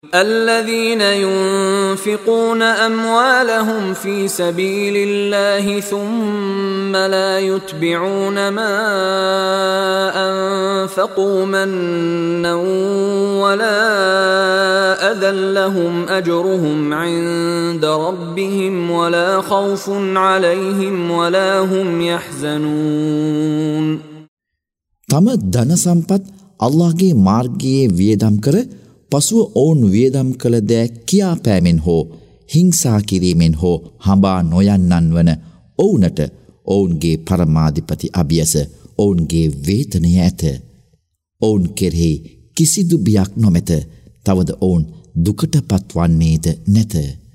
الذين ينفقون أموالهم في سبيل الله ثم لا يتبعون ما أنفقوا منا ولا أذى لهم أجرهم عند ربهم ولا خوف عليهم ولا هم يحزنون. තම ධන සම්පත් අල්ලාහගේ මාර්ගයේ වියදම් කර පසුව ඔවුන් වියදම් කළ දෑ කියා පෑමෙන් හෝ හිංසා කිරීමෙන් හෝ හඹා නොයන්නන් වන ඔවුනට ඔවුන්ගේ පරමාධිපති අභියස ඔවුන්ගේ වේතනය ඇත. ඔවුන් කෙරෙහි කිසිදු බියක් නොමැත. තවද ඔවුන් දුකට පත්වන්නේද නැත.